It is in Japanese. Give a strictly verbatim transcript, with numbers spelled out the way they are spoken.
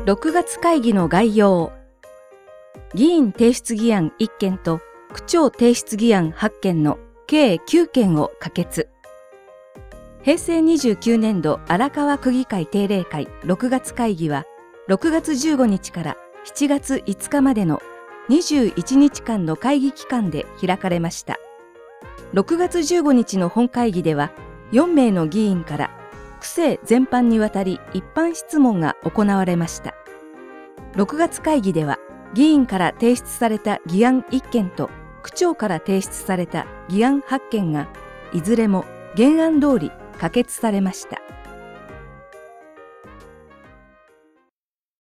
ろくがつ会議の概要。議員提出議案いっけんと区長提出議案はっけんの計きゅうけんを可決。へいせいにじゅうきゅうねんど荒川区議会定例会ろくがつ会議はろくがつじゅうごにちからしちがついつかまでのにじゅういちにちかんの会議期間で開かれました。ろくがつじゅうごにちの本会議ではよんめいの議員から区政全般にわたり一般質問が行われました。ろくがつ会議では議員から提出された議案いっけんと区長から提出された議案はっけんがいずれも原案通り可決されました。